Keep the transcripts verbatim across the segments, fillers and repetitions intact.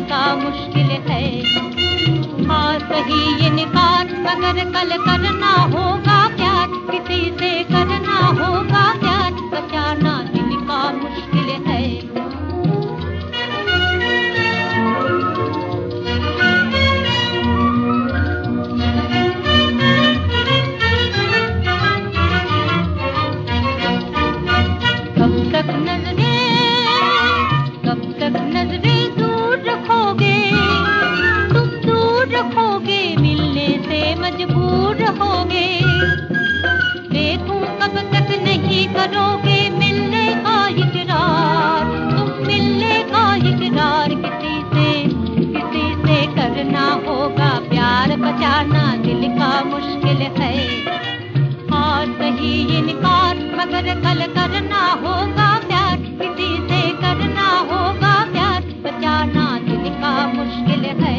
का मुश्किल है। हाँ सही इनकार मगर कल करना होगा प्यार, किसी से करना होगा प्यार, बचाना दिल का मुश्किल है। कब तक नजरें कब तक नजरें दूर रखोगे, तुम दूर रखोगे, मिलने से मजबूर रहोगे। देखूं कब तक नहीं करोगे मिलने का इकरार, तुम मिलने का इकरार, किसी से किसी से करना होगा प्यार, बचाना दिल का मुश्किल है। हाँ सही इनकार मगर कल करना होगा प्यार, किसी से करना होगा प्यार, बचाना दिल का मुश्किल है।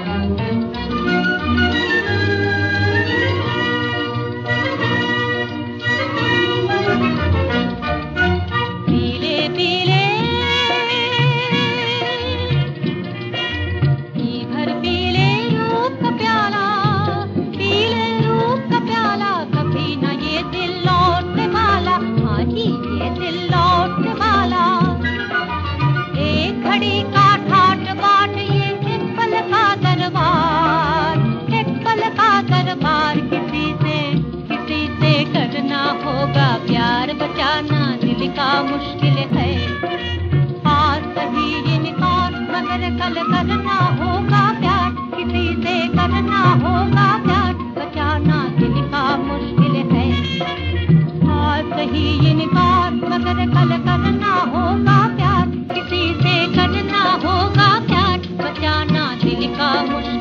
पीले पीले भर पीले रूप का प्याला, पीले रूप का प्याला, कभी ना ये दिल लौटने वाला, हाँ जी ये दिल लौटने वाला। एक घड़ी का ठाट बाट ये एक पल का दरबार, एक पल का दरबार, किसी से किसी से करना होगा प्यार, बचाना दिल का मुश्किल है। हाँ सही इनकार मगर कल करना होगा प्यार, किसी से करना होगा प्यार, बचाना दिल का मुश्किल है। हाँ सही इनकार मगर कल करना होगा प्यार, किसी से करना होगा प्यार, बचाना दिल का मुश्किल